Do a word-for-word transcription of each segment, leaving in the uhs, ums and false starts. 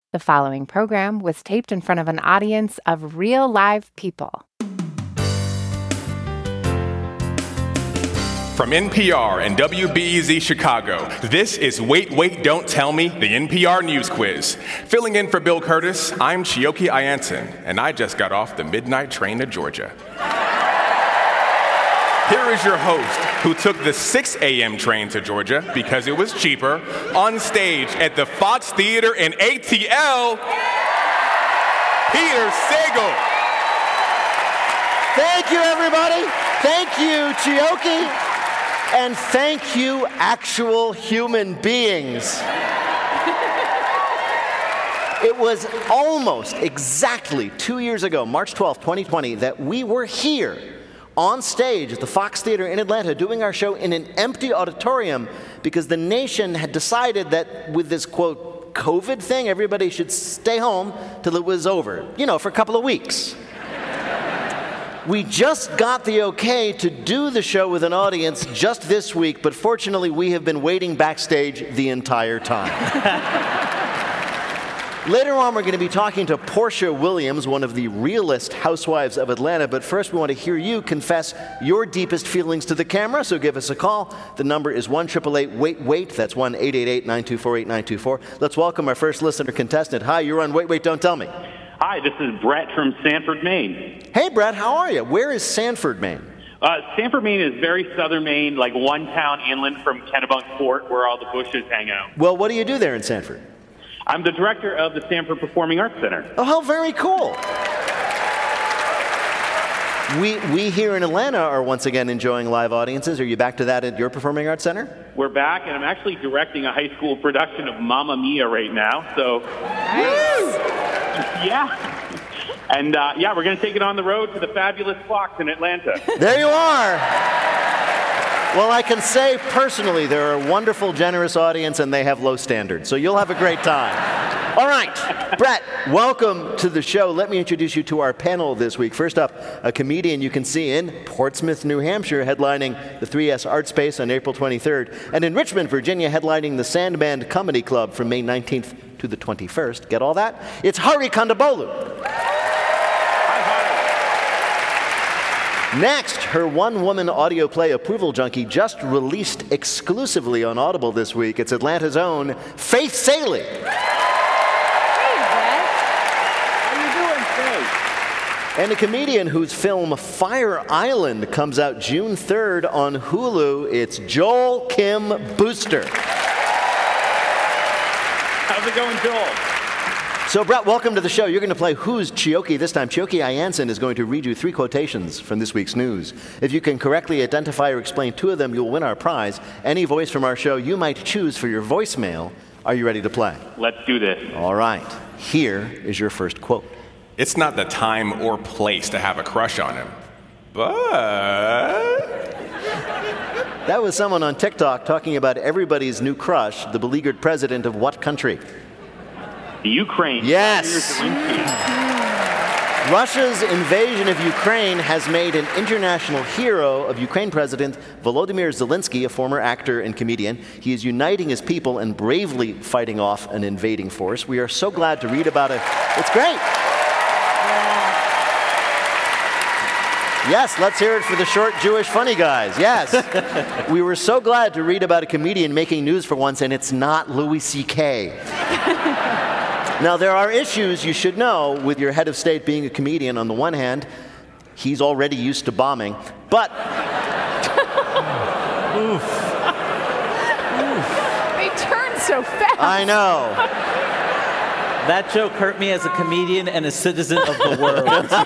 The following program was taped in front of an audience of real live people. From N P R and W B E Z Chicago, this is Wait, Wait, Don't Tell Me, the N P R News Quiz. Filling in for Bill Curtis, I'm Chioke Ianson, and I just got off the midnight train to Georgia. Here is your host, who took the six a.m. train to Georgia because it was cheaper, on stage at the Fox Theater in A T L, Peter Sagal. Thank you, everybody. Thank you, Chioke. And thank you, actual human beings. It was almost exactly two years ago, March twelfth, twenty twenty, that we were here on stage at the Fox Theater in Atlanta doing our show in an empty auditorium because the nation had decided that with this, quote, COVID thing, everybody should stay home till it was over, you know, for a couple of weeks. We just got the okay to do the show with an audience just this week, but fortunately we have been waiting backstage the entire time. Later on, we're going to be talking to Portia Williams, one of the realest housewives of Atlanta. But first, we want to hear you confess your deepest feelings to the camera. So give us a call. The number is one eight eight eight wait wait. That's one eight eight eight nine two four eight nine two four. Let's welcome our first listener contestant. Hi, you're on Wait, Wait, Don't Tell Me. Hi, this is Brett from Sanford, Maine. Hey, Brett, how are you? Where is Sanford, Maine? Uh, Sanford, Maine is very southern Maine, like one town inland from Kennebunk Fort, where all the Bushes hang out. Well, what do you do there in Sanford? I'm the director of the Sanford Performing Arts Center. Oh, how very cool. We we here in Atlanta are once again enjoying live audiences. Are you back to that at your Performing Arts Center? We're back, and I'm actually directing a high school production of Mamma Mia right now. So, Nice. yeah. And, uh, yeah, we're going to take it on the road to the fabulous Fox in Atlanta. There you are. Well, I can say personally, they're a wonderful, generous audience, and they have low standards. So you'll have a great time. All right, Brett, welcome to the show. Let me introduce you to our panel this week. First up, a comedian you can see in Portsmouth, New Hampshire, headlining the three S Art Space on April twenty-third, and in Richmond, Virginia, headlining the Sandman Comedy Club from May nineteenth to the twenty-first. Get all that? It's Hari Kondabolu. Next, her one-woman audio play Approval Junkie just released exclusively on Audible this week. It's Atlanta's own Faith Salie. Hey, Brett. How you doing, Faith? And a comedian whose film Fire Island comes out June third on Hulu. It's Joel Kim Booster. How's it going, Joel? So, Brett, welcome to the show. You're going to play Who's Chioke this time. Chioke Ianson is going to read you three quotations from this week's news. If you can correctly identify or explain two of them, you'll win our prize. Any voice from our show you might choose for your voicemail. Are you ready to play? Let's do this. All right. Here is your first quote. It's not the time or place to have a crush on him, but... That was someone on TikTok talking about everybody's new crush, the beleaguered president of what country? The Ukraine. Yes. Russia's invasion of Ukraine has made an international hero of Ukraine President Volodymyr Zelensky, a former actor and comedian. He is uniting his people and bravely fighting off an invading force. We are so glad to read about it. It's great. Yes, let's hear it for the short Jewish funny guys. Yes. We were so glad to read about a comedian making news for once, and it's not Louis C K Now, there are issues you should know with your head of state being a comedian. On the one hand, he's already used to bombing, but... Oof. Oof. They turn so fast. I know. That joke hurt me as a comedian and a citizen of the world.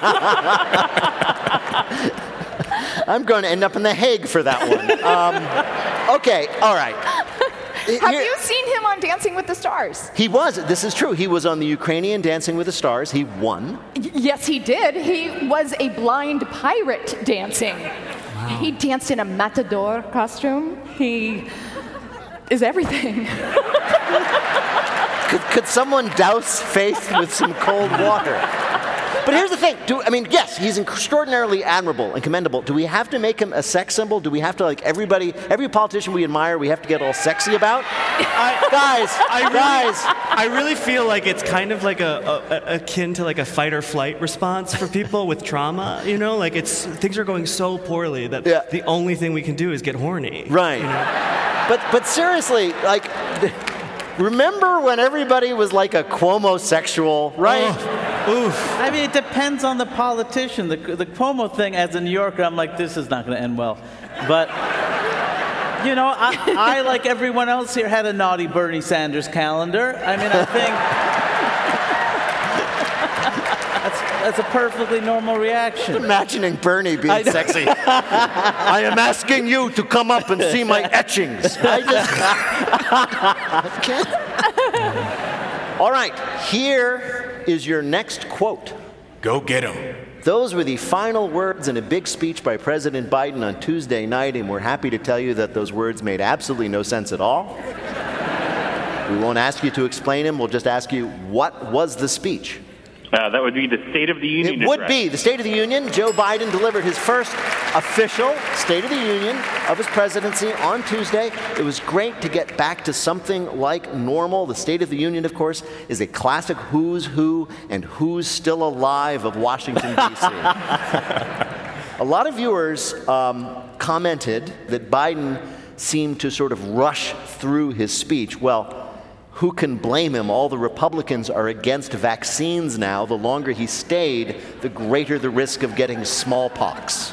I'm going to end up in The Hague for that one. Um, okay, all right. Have Here, you seen him on Dancing with the Stars? He was. This is true. He was on the Ukrainian Dancing with the Stars. He won. Y- yes, he did. He was a blind pirate dancing. Wow. He danced in a matador costume. He is everything. could, could someone douse Faith with some cold water? But here's the thing. Do, I mean, yes, he's extraordinarily admirable and commendable. Do we have to make him a sex symbol? Do we have to, like, everybody, every politician we admire, we have to get all sexy about? I, guys, I really, guys. I really feel like it's kind of like a, a, akin to like a fight or flight response for people with trauma. You know, like it's things are going so poorly that Yeah. the only thing we can do is get horny. Right. You know? But but seriously, like, remember when everybody was like a Cuomo sexual, right? Oh, oof. I mean, it depends on the politician. The, the Cuomo thing, as a New Yorker, I'm like, this is not going to end well. But, you know, I, I, like everyone else here, had a naughty Bernie Sanders calendar. I mean, I think that's, that's a perfectly normal reaction. Imagining Bernie being I know. sexy. I am asking you to come up and see my etchings. I just I can't. All right, here is your next quote. Go get him. Those were the final words in a big speech by President Biden on Tuesday night, and we're happy to tell you that those words made absolutely no sense at all. We won't ask you to explain them. We'll just ask you, what was the speech? Uh, that would be the State of the Union It would address. be the State of the Union. Joe Biden delivered his first official State of the Union of his presidency on Tuesday. It was great to get back to something like normal. The State of the Union, of course, is a classic who's who and who's still alive of Washington, D C A lot of viewers um, commented that Biden seemed to sort of rush through his speech. Well, who can blame him? All the Republicans are against vaccines now. The longer he stayed, the greater the risk of getting smallpox.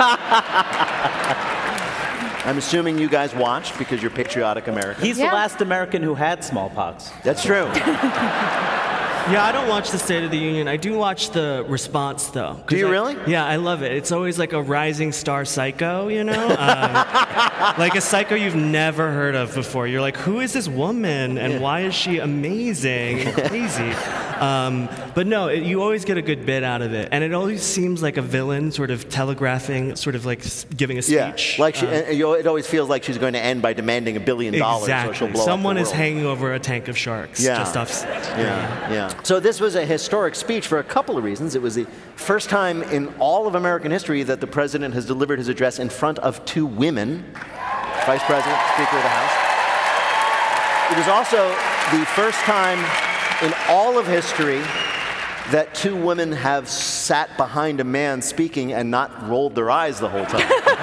I'm assuming you guys watched because you're patriotic Americans. He's Yeah. the last American who had smallpox. That's true. Yeah, I don't watch the State of the Union. I do watch the response, though. 'Cause Do you I- really? Yeah, I love it. It's always like a rising star psycho, you know? Um, like a psycho you've never heard of before. You're like, who is this woman, and Yeah. why is she amazing and crazy? Um, but no, it, you always get a good bit out of it. And it always seems like a villain sort of telegraphing, sort of like s- giving a Yeah, speech. like she, Uh, and you- it always feels like she's going to end by demanding a billion dollars, exactly. so she'll blow Someone up the is world. hanging over a tank of sharks. Yeah. Just off. Yeah, yeah. So this was a historic speech for a couple of reasons. It was the first time in all of American history that the president has delivered his address in front of two women, Vice President, Speaker of the House. It was also the first time in all of history that two women have sat behind a man speaking and not rolled their eyes the whole time.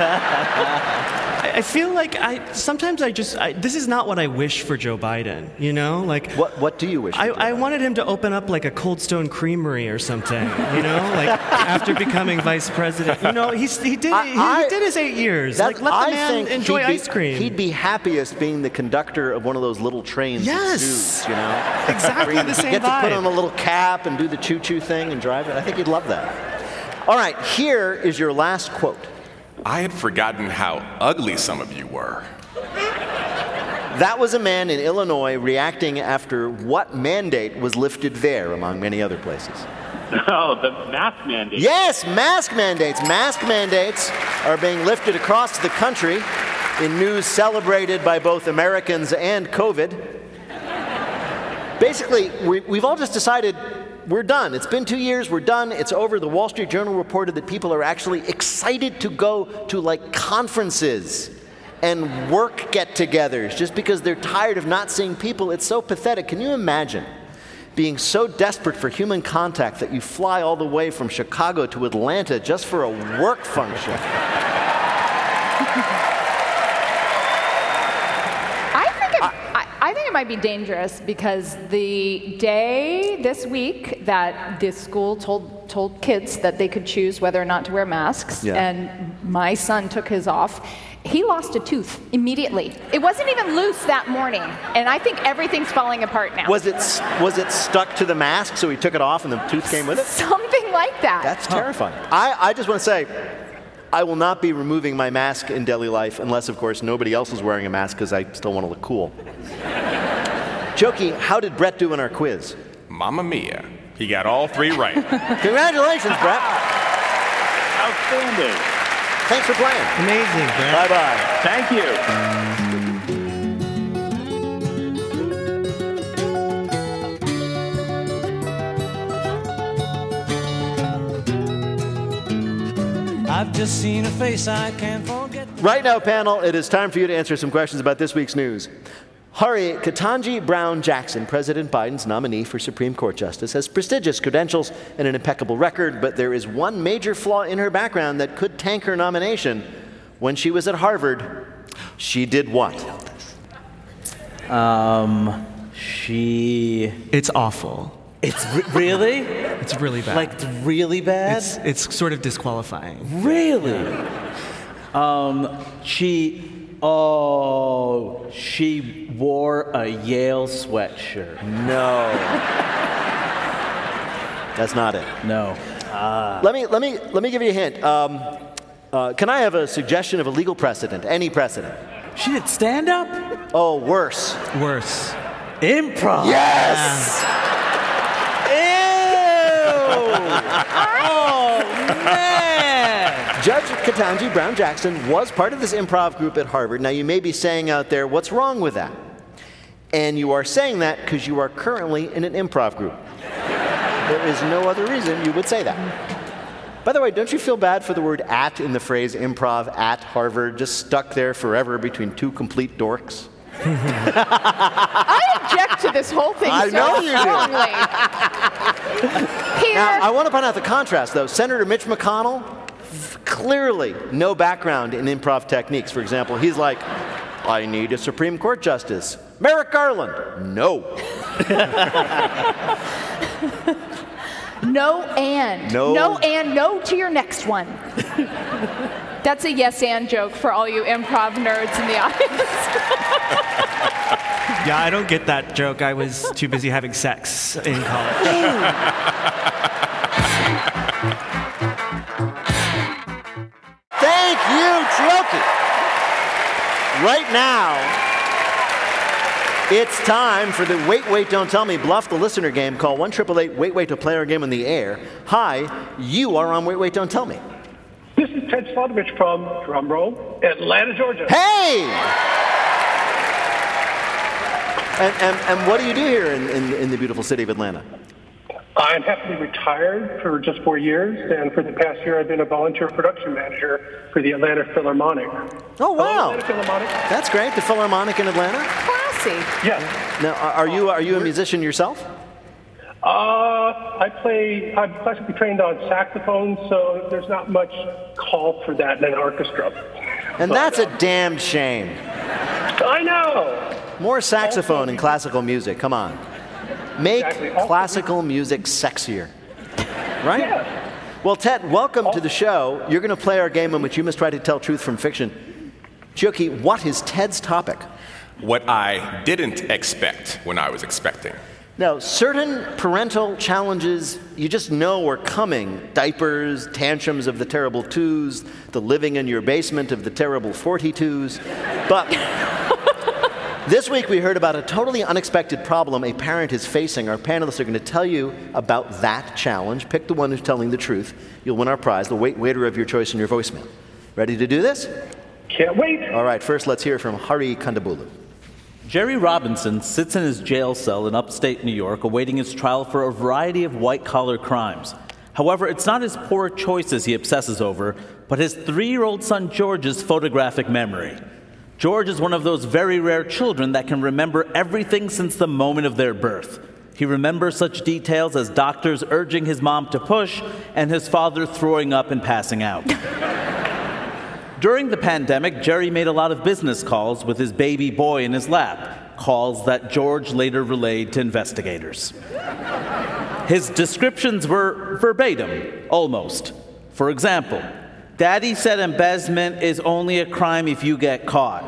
I I feel like I sometimes I just I, this is not what I wish for Joe Biden. You know, like What What do you wish? I, for Joe I Biden? wanted him to open up like a Cold Stone Creamery or something. You know, like after becoming vice president. You know, he's, he did I- he, I- he did his eight years. That- like let the I man think enjoy he'd be, ice cream. He'd be happiest being the conductor of one of those little trains. Yes. at zoos, you know, Exactly Where you the same get to put vibe. on a little cap and do the choo-choo thing and drive it. I think he'd love that. All right, here is your last quote. I had forgotten how ugly some of you were. That was a man in Illinois reacting after what mandate was lifted there, among many other places. Oh, the mask mandate. Yes, mask mandates. Mask mandates are being lifted across the country in news celebrated by both Americans and COVID. Basically, we, we've all just decided we're done. It's been two years, we're done, it's over. The Wall Street Journal reported that people are actually excited to go to like conferences and work get-togethers just because they're tired of not seeing people. It's so pathetic. Can you imagine being so desperate for human contact that you fly all the way from Chicago to Atlanta just for a work function? I think it, I, I think it might be dangerous because the day this week that the school told told kids that they could choose whether or not to wear masks, Yeah. and my son took his off, he lost a tooth immediately. It wasn't even loose that morning, and I think everything's falling apart now. Was it was it stuck to the mask, so he took it off and the tooth came with it? Something like that. That's terrifying. I, I just want to say, I will not be removing my mask in daily life unless, of course, nobody else is wearing a mask because I still want to look cool. Jokey, how did Brett do in our quiz? Mamma mia. He got all three right. Congratulations, Brett. Outstanding. Thanks for playing. Amazing, Brad. Bye-bye. Thank you. I've just seen a face I can't forget. Right now, panel, it is time for you to answer some questions about this week's news. Hari Ketanji Brown Jackson, President Biden's nominee for Supreme Court Justice, has prestigious credentials and an impeccable record, but there is one major flaw in her background that could tank her nomination. When she was at Harvard, she did what? Um, she... It's awful. It's re- really? It's really bad. Like, it's really bad? It's, it's sort of disqualifying. Really? Um, she... Oh, she wore a Yale sweatshirt. No. That's not it. No. Ah. Let me let me let me give you a hint. Um, uh, can I have a suggestion of a legal precedent? Any precedent? She did stand up? Oh, worse. Worse. Improv. Yes. Oh, man! Judge Ketanji Brown Jackson was part of this improv group at Harvard. Now, you may be saying out there, what's wrong with that? And you are saying that because you are currently in an improv group. There is no other reason you would say that. By the way, don't you feel bad for the word at in the phrase improv at Harvard, just stuck there forever between two complete dorks? I object to this whole thing I so know you do. strongly. Here. Now, I want to point out the contrast, though. Senator Mitch McConnell, clearly no background in improv techniques. For example, he's like, I need a Supreme Court justice. Merrick Garland, no. No and. No. No and no to your next one. That's a yes and joke for all you improv nerds in the audience. Yeah, I don't get that joke. I was too busy having sex in college. Thank you, Chioki. Right now, it's time for the Wait, Wait, Don't Tell Me Bluff the Listener game. Call one eight eight eight, wait, wait to play our game on the air. Hi, you are on Wait, Wait, Don't Tell Me. This is Ted Slotowich from, drum roll, Atlanta, Georgia. Hey! And, and, and what do you do here in, in, in the beautiful city of Atlanta? I'm happily retired for just four years, and for the past year I've been a volunteer production manager for the Atlanta Philharmonic. Oh, wow. Hello, Atlanta Philharmonic. That's great. The Philharmonic in Atlanta? Classy. Yes. Now, are you, are you a musician yourself? Uh, I play, I'm classically trained on saxophone, so there's not much call for that in an orchestra. And but, that's uh, a damn shame. I know. More saxophone in classical music. Come on. Make Exactly. classical music sexier. Right? Yeah. Well, Ted, welcome to the show. You're going to play our game in which you must try to tell truth from fiction. Chioki, what is Ted's topic? What I didn't expect when I was expecting. Now, certain parental challenges you just know are coming. Diapers, tantrums of the terrible twos, the living in your basement of the terrible forty-twos. But this week we heard about a totally unexpected problem a parent is facing. Our panelists are going to tell you about that challenge. Pick the one who's telling the truth. You'll win our prize, the wait waiter of your choice in your voicemail. Ready to do this? Can't wait. All right, first let's hear from Hari Kondabolu. Jerry Robinson sits in his jail cell in upstate New York awaiting his trial for a variety of white-collar crimes. However, it's not his poor choices he obsesses over, but his three-year-old son George's photographic memory. George is one of those very rare children that can remember everything since the moment of their birth. He remembers such details as doctors urging his mom to push and his father throwing up and passing out. During the pandemic, Jerry made a lot of business calls with his baby boy in his lap, calls that George later relayed to investigators. His descriptions were verbatim, almost. For example, Daddy said embezzlement is only a crime if you get caught.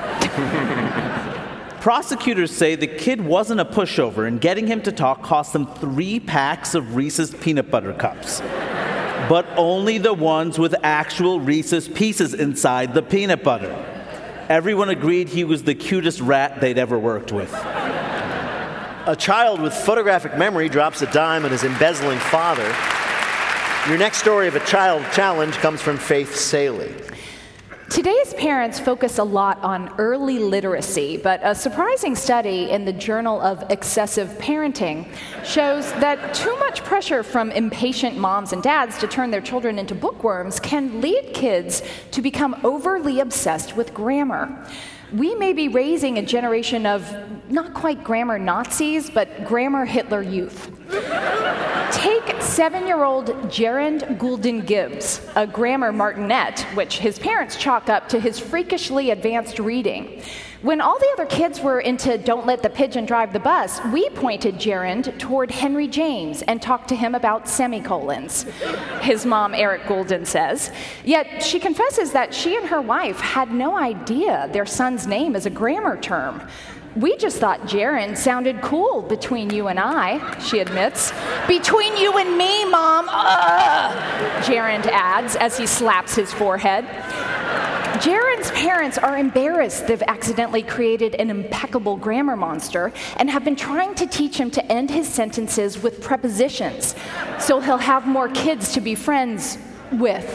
Prosecutors say the kid wasn't a pushover, and getting him to talk cost them three packs of Reese's peanut butter cups. But only the ones with actual Reese's pieces inside the peanut butter. Everyone agreed he was the cutest rat they'd ever worked with. A child with photographic memory drops a dime on his embezzling father. Your next story of a child challenge comes from Faith Saley. Today's parents focus a lot on early literacy, but a surprising study in the Journal of Excessive Parenting shows that too much pressure from impatient moms and dads to turn their children into bookworms can lead kids to become overly obsessed with grammar. We may be raising a generation of not quite grammar Nazis, but grammar Hitler youth. Take seven-year-old Gerard Goulden Gibbs, a grammar martinet, which his parents chalk up to his freakishly advanced reading. When all the other kids were into Don't Let the Pigeon Drive the Bus, we pointed Gerard toward Henry James and talked to him about semicolons, his mom, Eric Goulden, says. Yet she confesses that she and her wife had no idea their son's name is a grammar term. We just thought Gerard sounded cool between you and I, she admits. Between you and me, Mom, ugh, Gerard adds as he slaps his forehead. Gerard's parents are embarrassed they've accidentally created an impeccable grammar monster and have been trying to teach him to end his sentences with prepositions so he'll have more kids to be friends with.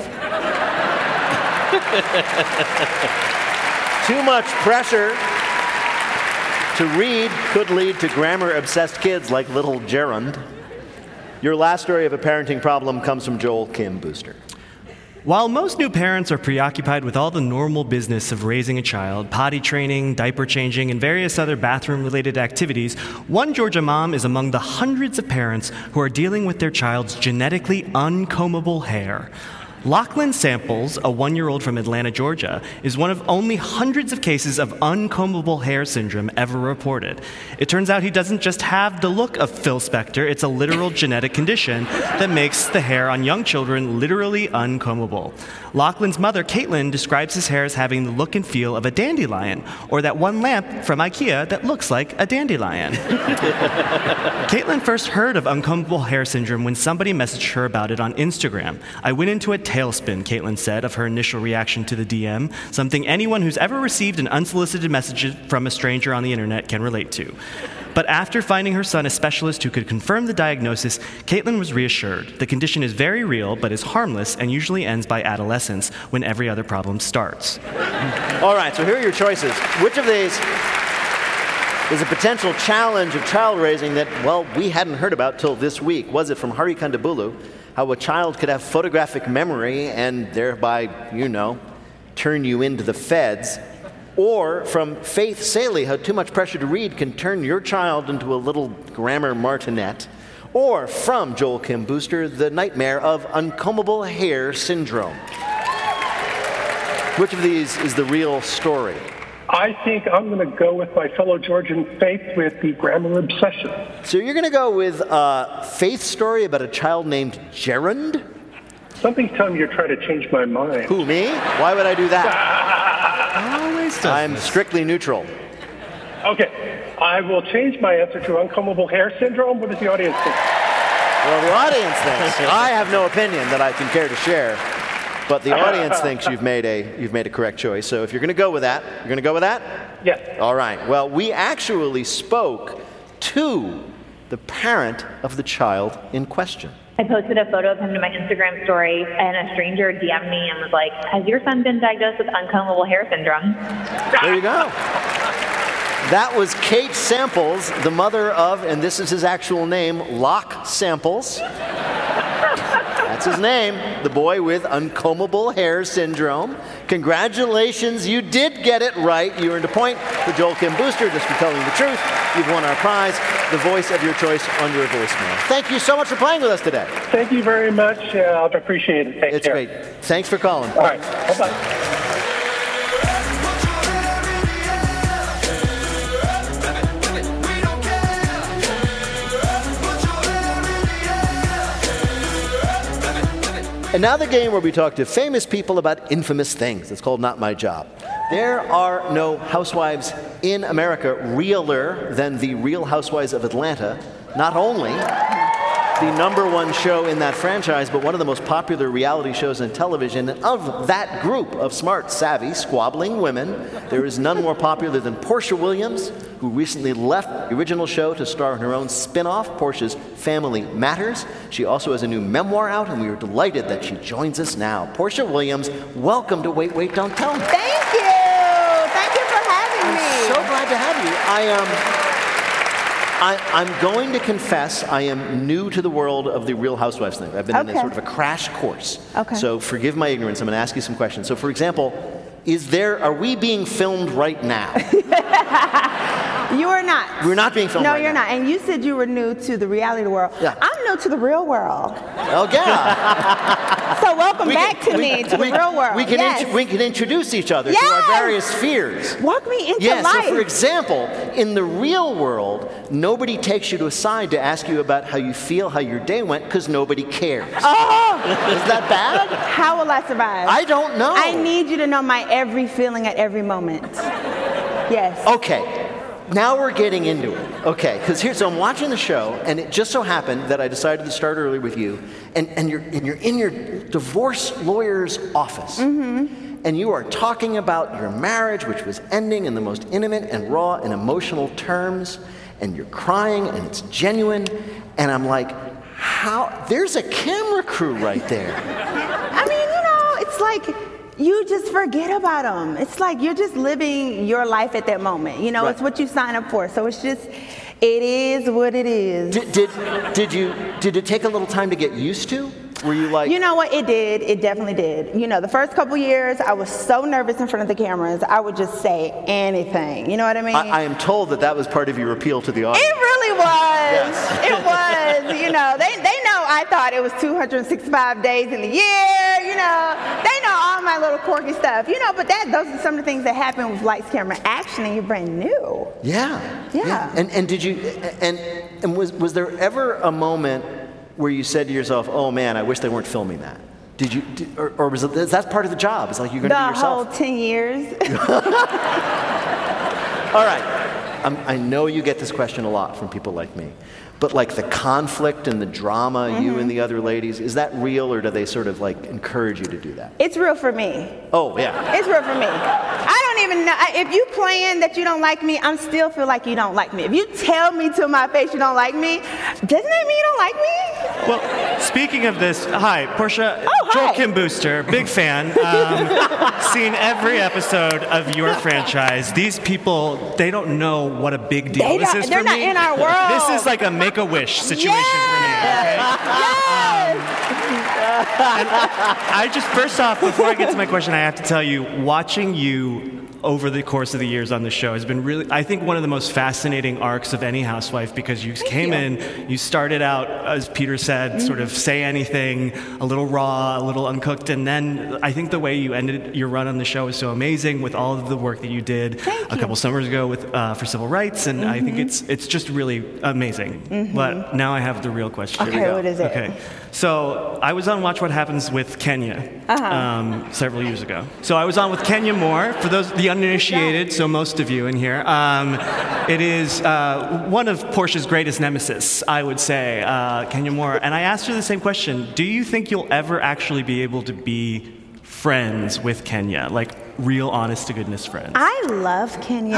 Too much pressure to read could lead to grammar-obsessed kids like little Gerard. Your last story of a parenting problem comes from Joel Kim Booster. While most new parents are preoccupied with all the normal business of raising a child, potty training, diaper changing, and various other bathroom-related activities, one Georgia mom is among the hundreds of parents who are dealing with their child's genetically uncombable hair. Lachlan Samples, a one-year-old from Atlanta, Georgia, is one of only hundreds of cases of uncombable hair syndrome ever reported. It turns out he doesn't just have the look of Phil Spector, it's a literal genetic condition that makes the hair on young children literally uncombable. Lachlan's mother, Caitlin, describes his hair as having the look and feel of a dandelion, or that one lamp from IKEA that looks like a dandelion. Caitlin first heard of uncombable hair syndrome when somebody messaged her about it on Instagram. I went into a tailspin, Caitlin said, of her initial reaction to the D M, something anyone who's ever received an unsolicited message from a stranger on the internet can relate to. But after finding her son a specialist who could confirm the diagnosis, Caitlin was reassured. The condition is very real, but is harmless and usually ends by adolescence when every other problem starts. All right, so here are your choices. Which of these is a potential challenge of child raising that, well, we hadn't heard about till this week? Was it from Hari Kondabolu, how a child could have photographic memory and thereby, you know, turn you into the feds? Or from Faith Saley, how too much pressure to read can turn your child into a little grammar martinet? Or from Joel Kim Booster, the nightmare of uncombable hair syndrome? Which of these is the real story? I think I'm going to go with my fellow Georgian Faith with the grammar obsession. So you're going to go with uh, Faith's story about a child named Gerard? Something's telling me you're trying to change my mind. Who, me? Why would I do that? Always does I'm this. strictly neutral. Okay, I will change my answer to uncombable hair syndrome. What does the audience think? Well, the audience thinks. I have no opinion that I can care to share, but the audience thinks you've made a you've made a correct choice. So if you're going to go with that, you're going to go with that? Yes. All right. Well, we actually spoke to the parent of the child in question. I posted a photo of him to my Instagram story, and a stranger D M'd me and was like, has your son been diagnosed with uncombable hair syndrome? There you go. That was Kate Samples, the mother of, and this is his actual name, Locke Samples. That's his name, the boy with uncombable hair syndrome. Congratulations, you did get it right. You earned a point for Joel Kim Booster just for telling the truth. You've won our prize, the voice of your choice on your voicemail. Thank you so much for playing with us today. Thank you very much. Uh, I appreciate it. Take it's care. great. Thanks for calling. All right. Bye-bye. And now the game where we talk to famous people about infamous things. It's called Not My Job. There are no housewives in America realer than the Real Housewives of Atlanta. Not only the number one show in that franchise, but one of the most popular reality shows in television. And of that group of smart, savvy, squabbling women, there is none more popular than Portia Williams, who recently left the original show to star in her own spin-off, Portia's Family Matters. She also has a new memoir out, and we are delighted that she joins us now. Portia Williams, welcome to Wait, Wait, Don't Tell Me. Thank you. Thank you for having I'm me. so glad to have you. I am... Um, I, I'm going to confess I am new to the world of the Real Housewives thing. I've been Okay. in a sort of a crash course. Okay. So forgive my ignorance. I'm going to ask you some questions. So for example, is there, are we being filmed right now? You are not. We're not being filmed No, right you're now. not. And you said you were new to the reality world. Yeah. I'm new to the real world. Oh, yeah. So welcome We back can- to we- me, to we- the real world. We can, yes. int- we can introduce each other to Yes. our various spheres. Walk me into Yeah, life. so for example, in the real world, nobody takes you to a side to ask you about how you feel, how your day went, because nobody cares. Oh! Is that bad? How will I survive? I don't know. I need you to know my every feeling at every moment. Yes. Okay, now we're getting into it. Okay, because here, so I'm watching the show, and it just so happened that I decided to start early with you, and, and, you're, and you're in your divorce lawyer's office, Mm-hmm. and you are talking about your marriage, which was ending in the most intimate and raw and emotional terms, and you're crying, and it's genuine, and I'm like, how? There's a camera crew right there. I mean, you know, it's like you just forget about them. It's like you're just living your life at that moment. You know, Right. it's what you sign up for. So it's just, it is what it is. Did, did, did you, did it take a little time to get used to? Were you like... You know what? It did. It definitely did. You know, the first couple years, I was so nervous in front of the cameras, I would just say anything. You know what I mean? I, I am told that that was part of your appeal to the audience. It really was. Yes. It was. You know, they, they know I thought it was two hundred sixty-five days in the year. You know, they know all my little quirky stuff. You know, but that those are some of the things that happen with lights, camera, action, and you're brand new. Yeah. Yeah. And and did you and and was was there ever a moment where you said to yourself, "Oh man, I wish they weren't filming that"? Did you, did, or, or was it, is that part of the job? It's like you're going to be The yourself. whole ten years. All right. Um, I know you get this question a lot from people like me, but like the conflict and the drama, Mm-hmm. you and the other ladies, is that real, or do they sort of like encourage you to do that? It's real for me. Oh yeah. It's real for me. I don't even know. I- If you playing that you don't like me, I'm still feel like you don't like me. If you tell me to my face you don't like me, doesn't that mean you don't like me? Well, speaking of this, hi, Portia. Oh, hi. Joel Kim Booster, big fan. Um, seen every episode of your franchise. These people, they don't know what a big deal They this don't- is they're for not me. in our world. This is like a Make-A-Wish situation Yes. for me. Okay? I just, first off, before I get to my question, I have to tell you, watching you over the course of the years on the show has been really, I think, one of the most fascinating arcs of any housewife, because you came you. in, you started out, as Peter said, Mm-hmm. sort of say anything, a little raw, a little uncooked, and then I think the way you ended your run on the show is so amazing with all of the work that you did Thank a you. Mm-hmm. couple summers ago with uh, for civil rights, and I think it's it's just really amazing. But now I have the real question. Okay, what is it? Okay, so I was on Watch What Happens with Kenya Uh-huh. um, several years ago. So I was on with Kenya Moore, for those the uninitiated, so most of you in here. Um, it is uh, one of Portia's greatest nemesis, I would say, uh, Kenya Moore. And I asked her the same question: do you think you'll ever actually be able to be friends with Kenya, like real, honest to goodness friends? I love Kenya.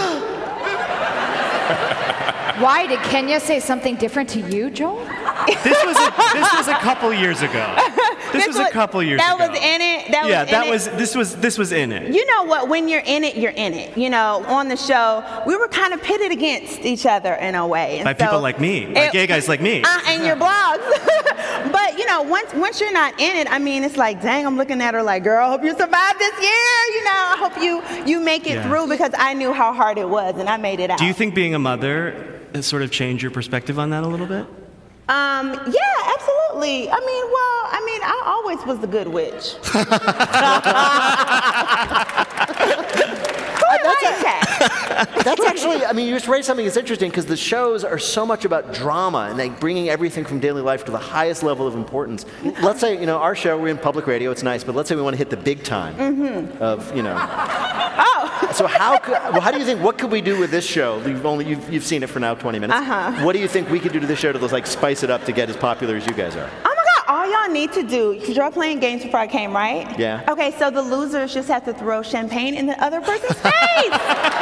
Why did Kenya say something different to you, Joel? This was a, this was a couple years ago. This, was, a couple years that ago. was in it. That yeah, was in that it. was this was this was in it. You know what? When you're in it, you're in it. You know, on the show, we were kind of pitted against each other in a way. And By so- people like me, by It- gay guys like me. Uh, and your blogs. But you know, once once you're not in it, I mean, it's like, dang, I'm looking at her like, girl, I hope you survive this year. You know, I hope you you make it Yeah. through, because I knew how hard it was, and I made it out. Do you think being a mother has sort of changed your perspective on that a little bit? Um, yeah, absolutely. I mean, well, I mean, I always was the good witch. Who likes that? That's actually, I mean, you just raised something that's interesting, because the shows are so much about drama and like bringing everything from daily life to the highest level of importance. Let's say, you know, our show, we're in public radio, it's nice, but let's say we want to hit the big time of, you know. Oh. so how could, well, how do you think, what could we do with this show? You've only, you've, you've seen it for now twenty minutes. Uh-huh. What do you think we could do to this show to like spice it up to get as popular as you guys are? Oh my God, all y'all need to do, because y'all playing games before I came, right? Yeah. Okay, so the losers just have to throw champagne in the other person's face.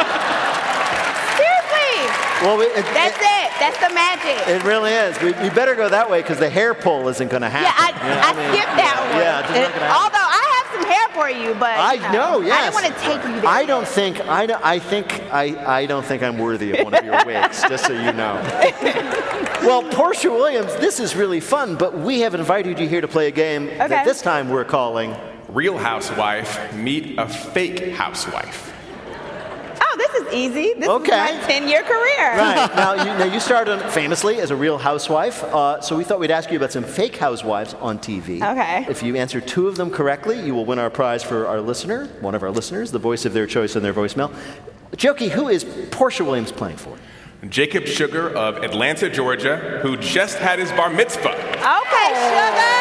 Seriously. Well, we, it, That's it. it. That's the magic. It really is. We, we better go that way because the hair pull isn't going to happen. Yeah, I, you know I I mean? skipped that one. Yeah, it's not It- gonna happen. although I have some hair for you, but I you know, know, yes. I didn't want to take you there. I don't think I, don't, I think I, I don't think I'm worthy of one of your wigs, just so you know. Well, Portia Williams, this is really fun, but we have invited you here to play a game that Okay. this time we're calling Real Housewife Meet a Fake Housewife. Oh, this is easy. This Okay. is my ten-year career. Right. Now you, now, you started famously as a real housewife, uh, so we thought we'd ask you about some fake housewives on T V. Okay. If you answer two of them correctly, you will win our prize for our listener, one of our listeners, the voice of their choice in their voicemail. Jokey, who is Portia Williams playing for? Jacob Sugar of Atlanta, Georgia, who just had his bar mitzvah. Okay, Sugar.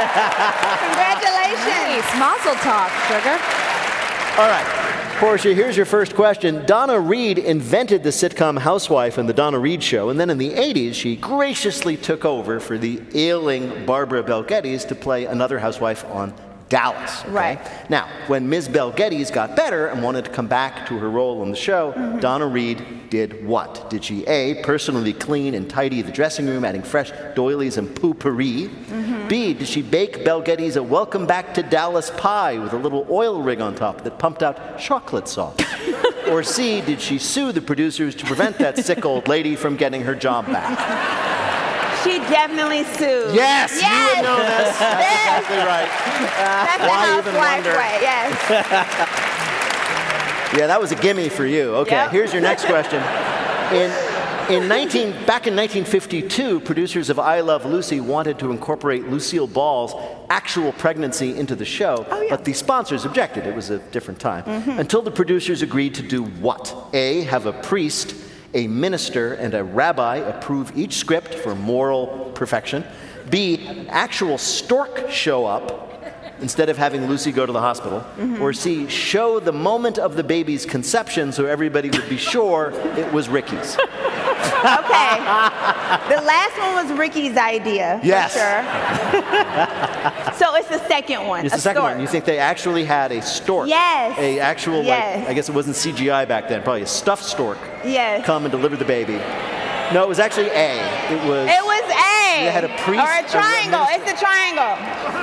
Congratulations. Nice. Mazel tov, Sugar. All right. Portia, here's your first question. Donna Reed invented the sitcom Housewife and the Donna Reed Show, and then in the eighties, she graciously took over for the ailing Barbara Bel Geddes to play another housewife on Dallas. Okay? Right. Now, when Miz Bel Geddes got better and wanted to come back to her role on the show, Mm-hmm. Donna Reed did what? Did she A, personally clean and tidy the dressing room, adding fresh doilies and potpourri? Mm-hmm. B, did she bake Bel Geddes a welcome back to Dallas pie with a little oil rig on top that pumped out chocolate sauce? Or C, did she sue the producers to prevent that sick old lady from getting her job back? She definitely sued. Yes, yes. you would know this. That's Yes. exactly right. That's Why the even housewife wonder? way. Yes. Yeah, that was a gimme for you. Okay, Yep. here's your next question. In in nineteen back in nineteen fifty-two, producers of I Love Lucy wanted to incorporate Lucille Ball's actual pregnancy into the show, Oh, yeah. but the sponsors objected. It was a different time. Mm-hmm. Until the producers agreed to do what? A, have a priest, a minister, and a rabbi approve each script for moral perfection. B, an actual stork show up instead of having Lucy go to the hospital. Mm-hmm. Or C, show the moment of the baby's conception so everybody would be sure it was Ricky's. Okay. The last one was Ricky's idea. Yes. For sure. So it's the second one. It's a the second stork. one. You think they actually had a stork? Yes. A actual, Yes. like, I guess it wasn't C G I back then, probably a stuffed stork Yes. come and deliver the baby. No, it was actually A. It was. It was A. They had a priest. Or a triangle. a It's a triangle.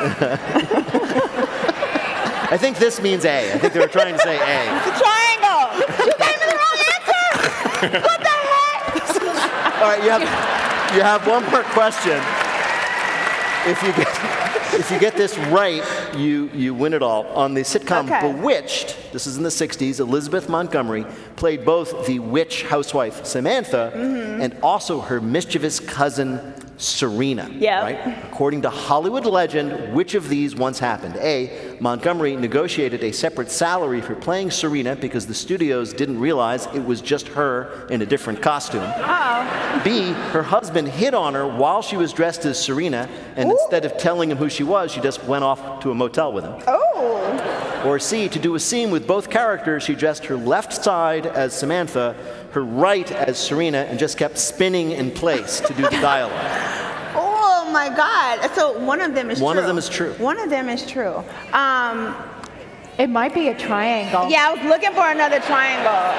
I think this means A. I think they were trying to say A. It's a triangle. You gave me the wrong answer. What the heck? All right, you have you have one more question. If you get if you get this right, you you win it all. On the sitcom Okay. Bewitched, this is in the sixties, Elizabeth Montgomery played both the witch housewife Samantha Mm-hmm. and also her mischievous cousin Serena. Yep. Right? According to Hollywood legend, which of these once happened? A, Montgomery negotiated a separate salary for playing Serena because the studios didn't realize it was just her in a different costume. Uh-oh. B, her husband hit on her while she was dressed as Serena, and Ooh. instead of telling him who she was, she just went off to a motel with him. Oh. Or C, to do a scene with both characters, she dressed her left side as Samantha, her right as Serena, and just kept spinning in place to do the dialogue. Oh my God. So one of them is One true. of them is true. One of them is true. Um, It might be a triangle. yeah, I was looking for another triangle.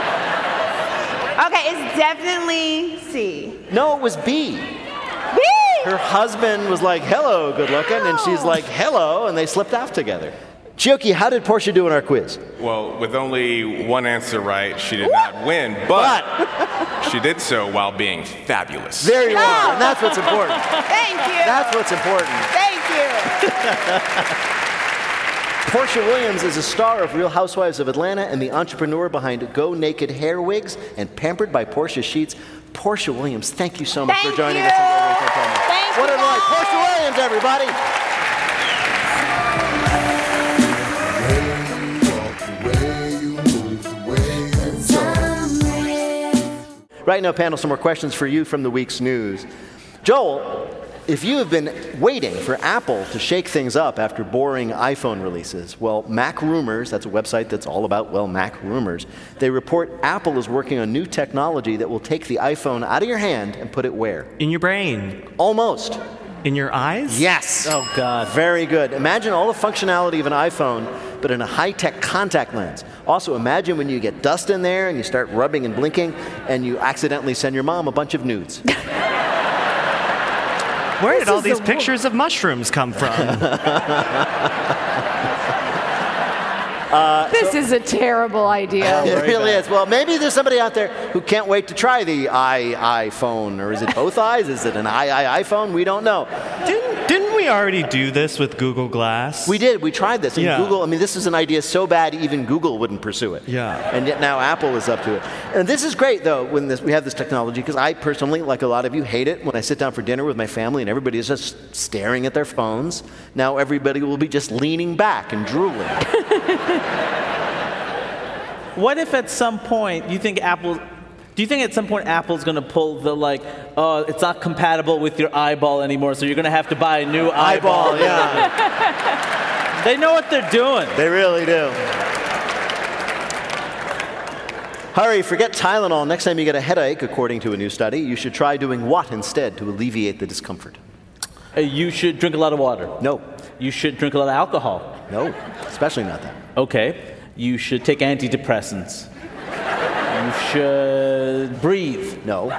Okay, it's definitely C. No, it was B. B! Her husband was like, hello, good looking, and she's like, hello, and they slipped off together. Chioki, how did Portia do in our quiz? Well, with only one answer right, she did not win, but she did so while being fabulous. There you are, and that's what's important. Thank you. That's what's important. Thank you. Portia Williams is a star of Real Housewives of Atlanta and the entrepreneur behind Go Naked Hair Wigs and Pampered by Portia Sheets. Portia Williams, thank you so much Thank for joining you. us on Real Wait Don't Tell Me. Thank What you, a night. guys. Portia Williams, everybody. Right now, panel, some more questions for you from the week's news. Joel, If you have been waiting for Apple to shake things up after boring iPhone releases, well, Mac Rumors, that's a website that's all about, well, Mac Rumors, they report Apple is working on new technology that will take the iPhone out of your hand and put it where? In your brain. Almost. In your eyes? Yes. Oh, God. Very good. Imagine all the functionality of an iPhone, but in a high-tech contact lens. Also, imagine when you get dust in there and you start rubbing and blinking and you accidentally send your mom a bunch of nudes. Where did all these pictures of mushrooms come from? Uh, this so, is a terrible idea. It really is. Well, maybe there's somebody out there who can't wait to try the i iPhone, or is it both eyes? Is it an i i iPhone? We don't know. Didn't, didn't we already do this with Google Glass? We did. We tried this. And yeah. Google, I mean, this is an idea so bad even Google wouldn't pursue it. Yeah. And yet now Apple is up to it. And this is great, though, when this, we have this technology, because I personally, like a lot of you, hate it when I sit down for dinner with my family and everybody is just staring at their phones. Now everybody will be just leaning back and drooling. What if at some point you think Apple, do you think at some point Apple's going to pull the like, oh, it's not compatible with your eyeball anymore, so you're going to have to buy a new eyeball? Eyeball, yeah. They know what they're doing. They really do. Hurry, forget Tylenol. Next time you get a headache, according to a new study, you should try doing what instead to alleviate the discomfort? Uh, you should drink a lot of water. No. You should drink a lot of alcohol. No, especially not that. Okay. You should take antidepressants. You should breathe. No.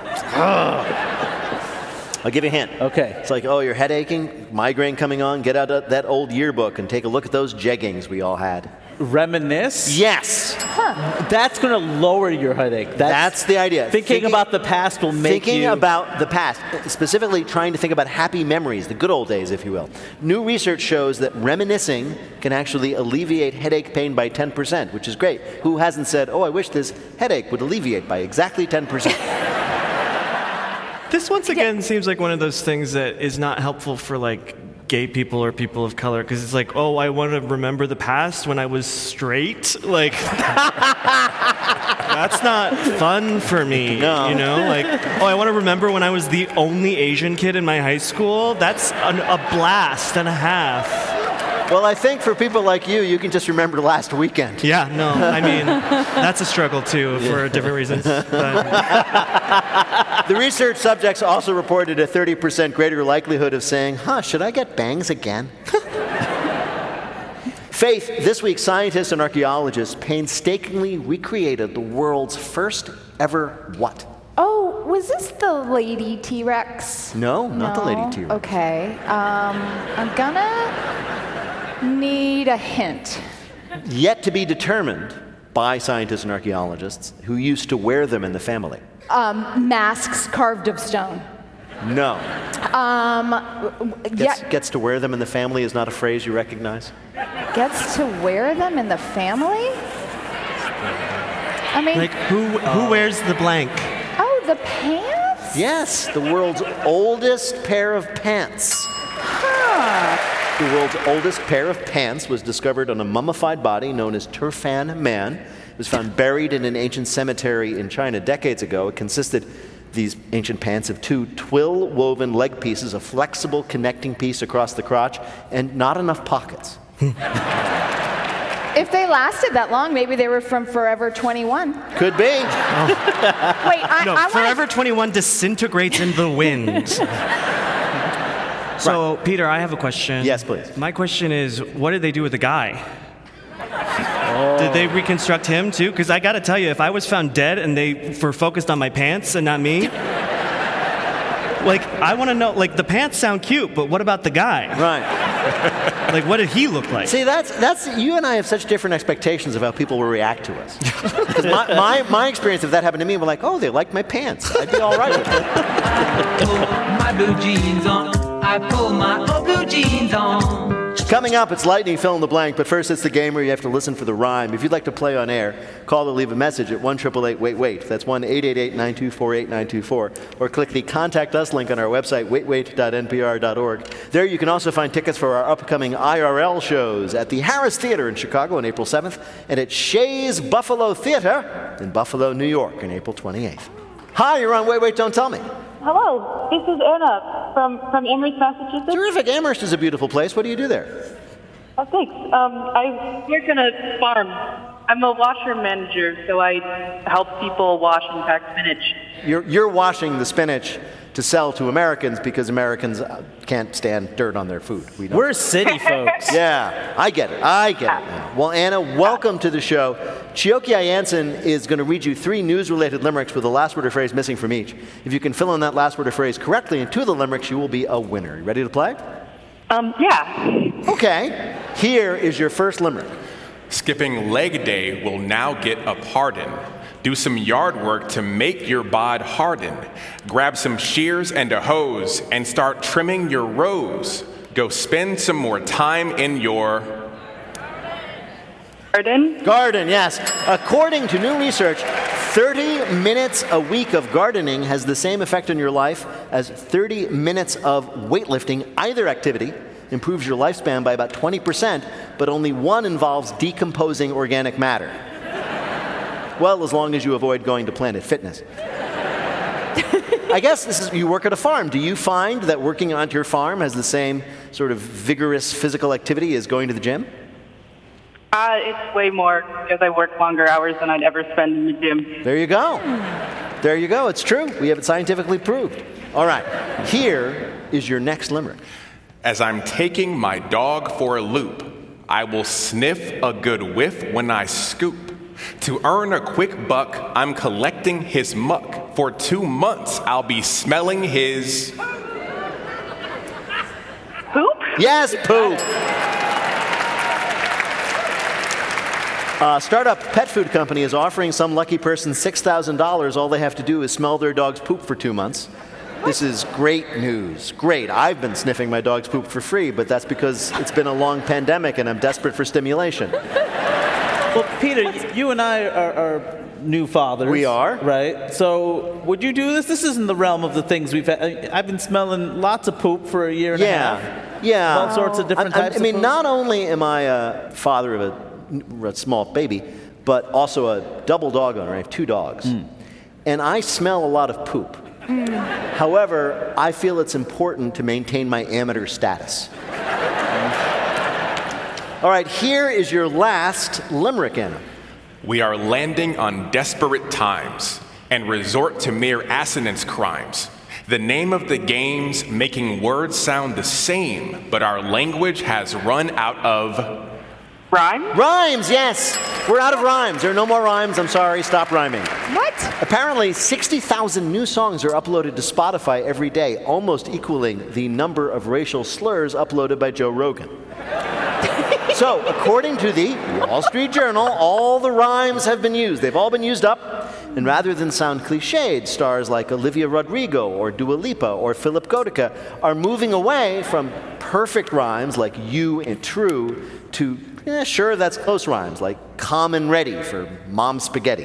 I'll give you a hint. Okay. It's like, oh, you're head aching, migraine coming on, get out that old yearbook and take a look at those jeggings we all had. Reminisce? Yes. Huh. That's going to lower your headache. That's, That's the idea. Thinking, thinking about the past will make thinking you... Thinking about the past, specifically trying to think about happy memories, the good old days, if you will. New research shows that reminiscing can actually alleviate headache pain by ten percent, which is great. Who hasn't said, oh, I wish this headache would alleviate by exactly ten percent? This, once again, yeah. seems like one of those things that is not helpful for, like, gay people or people of color, because it's like, oh, I want to remember the past when I was straight. Like, that's not fun for me. No. You know, like, oh, I want to remember when I was the only Asian kid in my high school. That's an, a blast and a half. Well, I think for people like you, you can just remember last weekend. Yeah, no, I mean, that's a struggle too for different reasons. The research subjects also reported a thirty percent greater likelihood of saying, huh, should I get bangs again? Faith, this week scientists and archaeologists painstakingly recreated the world's first ever what? Oh, was this the lady T-Rex? No, not no? the lady T-Rex. Okay, um, I'm gonna need a hint. Yet to be determined by scientists and archaeologists who used to wear them in the family. Um, masks carved of stone. No. Um, gets, yeah. Gets to wear them in the family is not a phrase you recognize? Gets to wear them in the family? I mean... Like, who, who uh, wears the blank? Oh, the pants? Yes, the world's oldest pair of pants. Huh. The world's oldest pair of pants was discovered on a mummified body known as Turfan Man. It was found buried in an ancient cemetery in China decades ago. It consisted, these ancient pants, of two twill-woven leg pieces, a flexible connecting piece across the crotch, and not enough pockets. If they lasted that long, maybe they were from Forever twenty-one. Could be. Oh. Wait, I, no, I Forever wanna... twenty-one disintegrates in the wind. So, right. Peter, I have a question. Yes, please. My question is, what did they do with the guy? Oh. Did they reconstruct him, too? Because I got to tell you, if I was found dead and they were focused on my pants and not me, like, I want to know, like, the pants sound cute, but what about the guy? Right. Like, what did he look like? See, that's, that's, you and I have such different expectations of how people will react to us. Because my, my, my experience, if that happened to me, we're like, oh, they like my pants. I'd be all right with it. My blue jeans on. I pull my old blue jeans on. Coming up, it's Lightning Fill in the Blank, but first it's the game where you have to listen for the rhyme. If you'd like to play on air, call or leave a message at one eight eight eight wait wait. That's one eight eight eight nine two four eight nine two four. Or click the Contact Us link on our website, wait wait dot n p r dot org. There you can also find tickets for our upcoming I R L shows at the Harris Theater in Chicago on April seventh and at Shays Buffalo Theater in Buffalo, New York on April twenty-eighth. Hi, you're on Wait Wait, Don't Tell Me. Hello, this is Anna. from, from Amherst, Massachusetts. Terrific. Amherst is a beautiful place. What do you do there? Oh, thanks. Um, I work on a farm. I'm a washer manager, so I help people wash and pack spinach. You're, you're washing the spinach to sell to Americans because Americans can't stand dirt on their food. We don't. We're city folks. Yeah, I get it. I get it. Anna. Well, Anna, welcome to the show. Chioke Ayanson is going to read you three news-related limericks with the last word or phrase missing from each. If you can fill in that last word or phrase correctly in two of the limericks, you will be a winner. You ready to play? Um, yeah. Okay. Here is your first limerick. Skipping leg day will now get a pardon. Do some yard work to make your bod harden. Grab some shears and a hose and start trimming your rows. Go spend some more time in your garden. Garden, yes. According to new research, thirty minutes a week of gardening has the same effect on your life as thirty minutes of weightlifting. Either activity improves your lifespan by about twenty percent, but only one involves decomposing organic matter. Well, as long as you avoid going to Planet Fitness. I guess this is, you work at a farm. Do you find that working on your farm has the same sort of vigorous physical activity as going to the gym? Uh, it's way more because I work longer hours than I'd ever spend in the gym. There you go. There you go. It's true. We have it scientifically proved. All right. Here is your next limerick. As I'm taking my dog for a loop, I will sniff a good whiff when I scoop. To earn a quick buck, I'm collecting his muck. For two months, I'll be smelling his... Poop? Yes, poop. A startup pet food company is offering some lucky person six thousand dollars. All they have to do is smell their dog's poop for two months. This is great news. Great. I've been sniffing my dog's poop for free, but that's because it's been a long pandemic and I'm desperate for stimulation. Well, Peter, you and I are, are new fathers. We are. Right. So would you do this? This isn't the realm of the things we've had. I've been smelling lots of poop for a year and yeah. a half. Yeah. All sorts of different I, I, types I mean, of poop. not only am I a father of a, a small baby, but also a double dog owner. I have two dogs. Mm. And I smell a lot of poop. Mm. However, I feel it's important to maintain my amateur status. All right, here is your last limerick, Anna. We are landing on desperate times and resort to mere assonance crimes. The name of the game's making words sound the same, but our language has run out of... Rhyme? Rhymes, yes. We're out of rhymes. There are no more rhymes. I'm sorry. Stop rhyming. What? Apparently, sixty thousand new songs are uploaded to Spotify every day, almost equaling the number of racial slurs uploaded by Joe Rogan. So, according to the Wall Street Journal, all the rhymes have been used. They've all been used up. And rather than sound cliched, stars like Olivia Rodrigo or Dua Lipa or Philip Gotica are moving away from perfect rhymes like you and true to, eh, sure, that's close rhymes like calm and ready for mom spaghetti.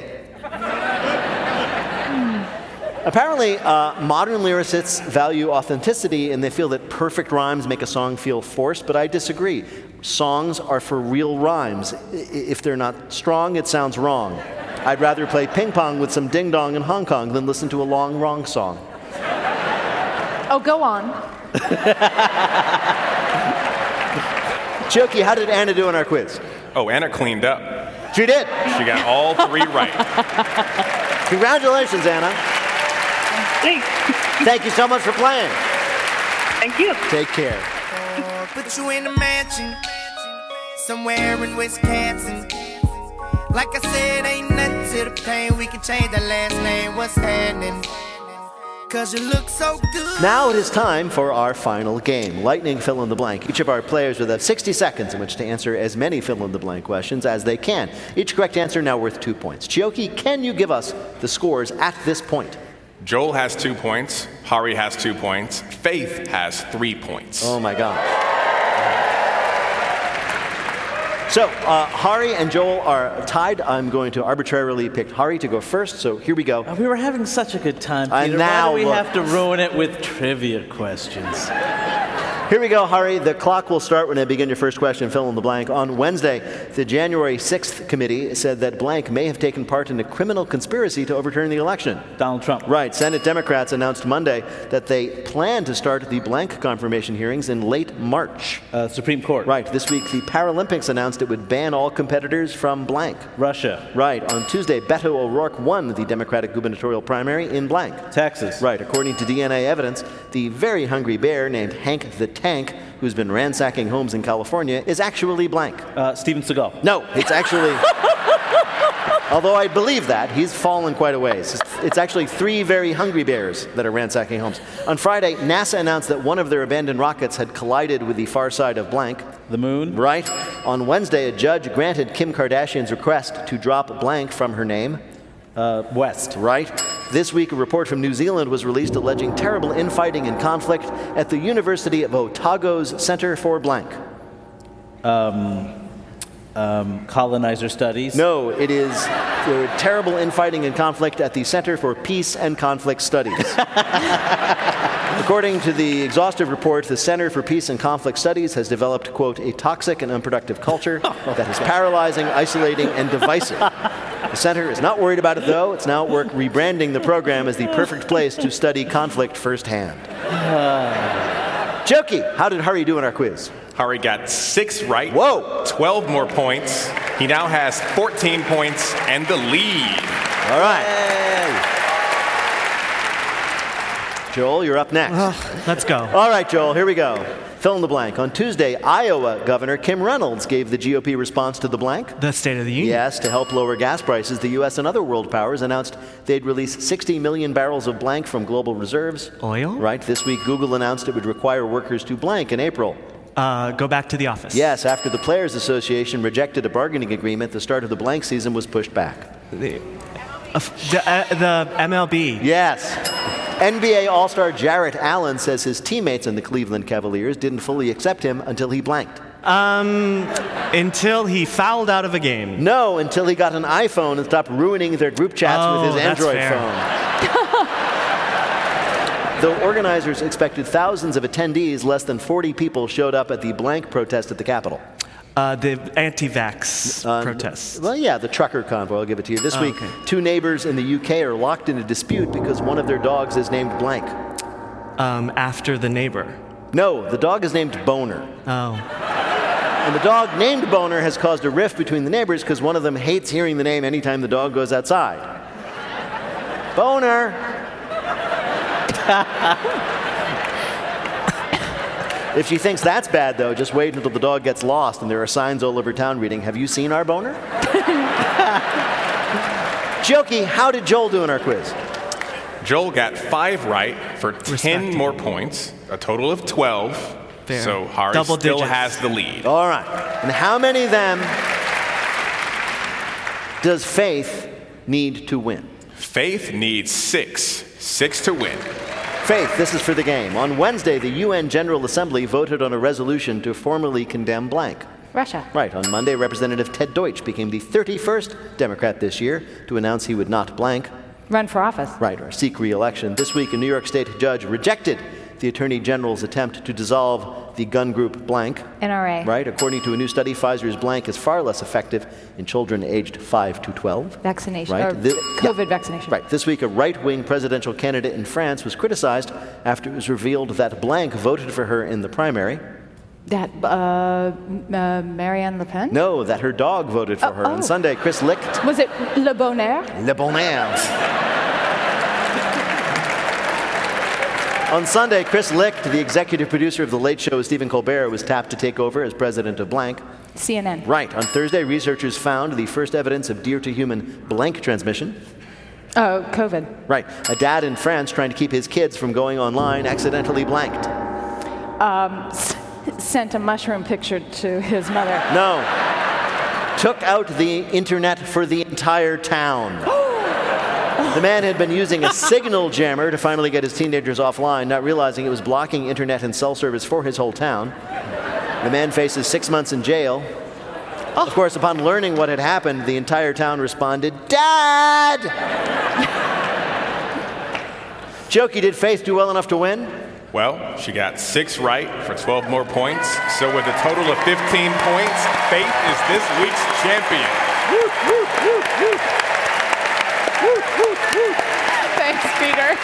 Apparently, uh, modern lyricists value authenticity and they feel that perfect rhymes make a song feel forced, but I disagree. Songs are for real rhymes. I- if they're not strong, it sounds wrong. I'd rather play ping pong with some ding dong in Hong Kong than listen to a long wrong song. Oh, go on. Chioke, how did Anna do in our quiz? Oh, Anna cleaned up. She did. She got all three right. Congratulations, Anna. Thanks. Thank you so much for playing. Thank you. Take care. Put you in a mansion somewhere in Wisconsin. Like I said, ain't nothing to the pain. We can change the last name. What's happening? Cause you look so good. Now it is time for our final game, Lightning Fill in the Blank. Each of our players will have sixty seconds in which to answer as many fill in the blank questions as they can. Each correct answer now worth two points. Chioke, can you give us the scores at this point? Joel has two points. Hari has two points. Faith has three points. Oh my God. So, uh, Hari and Joel are tied. I'm going to arbitrarily pick Hari to go first, so here we go. Uh, we were having such a good time, I Peter. now Why do we look. have to ruin it with trivia questions? Here Here we go, Hari. The clock will start when I begin your first question. Fill in the blank. On Wednesday, the January sixth committee said that blank may have taken part in a criminal conspiracy to overturn the election. Donald Trump. Right. Senate Democrats announced Monday that they plan to start the blank confirmation hearings in late March. Uh, Supreme Court. Right. This week, the Paralympics announced it would ban all competitors from blank. Russia. Right. On Tuesday, Beto O'Rourke won the Democratic gubernatorial primary in blank. Texas. Right. According to D N A evidence, the very hungry bear named Hank the Tank, who's been ransacking homes in California, is actually blank. Uh, Steven Seagal. No, it's actually... Although I believe that, he's fallen quite a ways. It's actually three very hungry bears that are ransacking homes. On Friday, NASA announced that one of their abandoned rockets had collided with the far side of blank. The moon. Right. On Wednesday, a judge granted Kim Kardashian's request to drop blank from her name. Uh, West. Right. This week, a report from New Zealand was released alleging terrible infighting and conflict at the University of Otago's Center for Blank. Um... Um, colonizer studies? No, it is uh, terrible infighting and conflict at the Center for Peace and Conflict Studies. According to the exhaustive report, the Center for Peace and Conflict Studies has developed, quote, a toxic and unproductive culture that is paralyzing, isolating, and divisive. The center is not worried about it, though. It's now at work rebranding the program as the perfect place to study conflict firsthand. Jokey, how did Hari do in our quiz? Hari got six right. Whoa! twelve more points. He now has fourteen points and the lead. All right. Yay. Joel, you're up next. Uh, let's go. All right, Joel, here we go. Fill in the blank. On Tuesday, Iowa Governor Kim Reynolds gave the G O P response to the blank. The State of the Union. Yes, to help lower gas prices, the U S and other world powers announced they'd release sixty million barrels of blank from global reserves. Oil? Right. This week, Google announced it would require workers to blank in April. Uh, go back to the office. Yes, after the Players Association rejected a bargaining agreement, the start of the blank season was pushed back. The, uh, the, uh, the M L B. Yes. N B A All-Star Jarrett Allen says his teammates in the Cleveland Cavaliers didn't fully accept him until he blanked. Um, until he fouled out of a game. No, until he got an iPhone and stopped ruining their group chats oh, with his Android that's fair. phone. Though organizers expected thousands of attendees, less than forty people showed up at the blank protest at the Capitol. Uh, the anti-vax uh, protest. Well, yeah, the trucker convoy, I'll give it to you. This oh, week, okay. two neighbors in the U K are locked in a dispute because one of their dogs is named blank. Um, after the neighbor. No, the dog is named Boner. Oh. And the dog named Boner has caused a rift between the neighbors because one of them hates hearing the name anytime the dog goes outside. Boner! If she thinks that's bad, though, just wait until the dog gets lost and there are signs all over town reading, "Have you seen our Boner?" Jokey, how did Joel do in our quiz? Joel got five right for Respect. ten more points, a total of twelve. Fair. So Hari Double still digits. has the lead. All right. And how many of them does Faith need to win? Faith needs six. Six to win. Faith, this is for the game. On Wednesday, the U N General Assembly voted on a resolution to formally condemn blank. Russia. Right. On Monday, Representative Ted Deutsch became the thirty-first Democrat this year to announce he would not blank. Run for office. Right, or seek re-election. This week, a New York State judge rejected the Attorney General's attempt to dissolve the gun group blank. N R A. Right. According to a new study, Pfizer's blank is far less effective in children aged five to twelve. Vaccination. Right. Or Thi- COVID yeah. vaccination. Right. This week, a right-wing presidential candidate in France was criticized after it was revealed that blank voted for her in the primary. That, uh, uh, Marianne Le Pen? No, that her dog voted for Oh, her. oh. On Sunday, Chris Licht. Was it Le Bonheur? Le Bonheur. On Sunday, Chris Licht, the executive producer of The Late Show with Stephen Colbert, was tapped to take over as president of blank. C N N. Right. On Thursday, researchers found the first evidence of deer-to-human blank transmission. Oh, COVID. Right. A dad in France trying to keep his kids from going online accidentally blanked. Um, s- sent a mushroom picture to his mother. No. Took out the internet for the entire town. The man had been using a signal jammer to finally get his teenagers offline, not realizing it was blocking internet and cell service for his whole town. The man faces six months in jail. Of course, upon learning what had happened, the entire town responded, "Dad!" Jokey, did Faith do well enough to win? Well, she got six right for twelve more points. So with a total of fifteen points, Faith is this week's champion. Woo, woo, woo, woo. Woo, woo, woo. Thanks, Peter.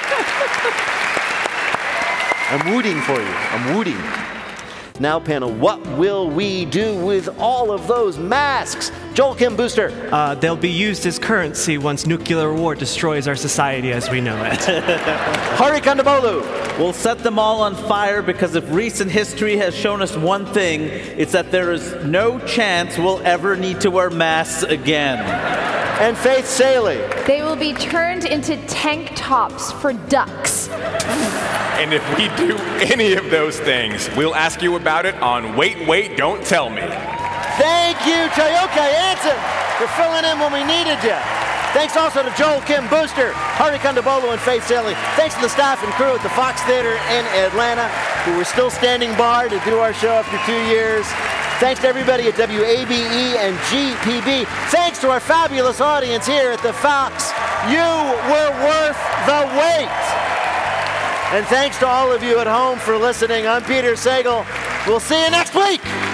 I'm rooting for you. I'm rooting. Now, panel, what will we do with all of those masks? Joel Kim Booster. Uh, they'll be used as currency once nuclear war destroys our society as we know it. Hari Kondabolu. We'll set them all on fire because if recent history has shown us one thing, it's that there is no chance we'll ever need to wear masks again. And Faith Salie. They will be turned into tank tops for ducks. And if we do any of those things, we'll ask you about it on Wait, Wait, Don't Tell Me. Thank you, Chioke Anson, for filling in when we needed you. Thanks also to Joel Kim Booster, Hari Kondabolu, and Faith Salie. Thanks to the staff and crew at the Fox Theater in Atlanta, who were still standing bar to do our show after two years. Thanks to everybody at W A B E and G P B. Thanks to our fabulous audience here at the Fox. You were worth the wait. And thanks to all of you at home for listening. I'm Peter Sagal. We'll see you next week.